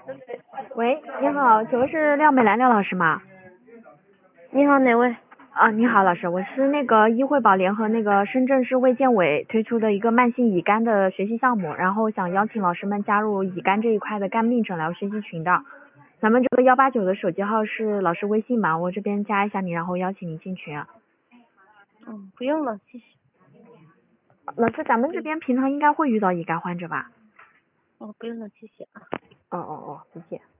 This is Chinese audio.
喂，你好，请问是廖美兰廖老师吗？ 你好，哪位？ 你好，老师，我是那个医惠宝联合那个深圳市卫健委推出的一个慢性乙肝的学习项目，然后想邀请老师们加入乙肝这一块的肝病诊疗学习群的。咱们这个189的手机号是老师微信嘛，我这边加一下你，然后邀请你进群。 不用了，谢谢。 老师，咱们这边平常应该会遇到乙肝患者吧？ 不用了，谢谢啊。 谢谢。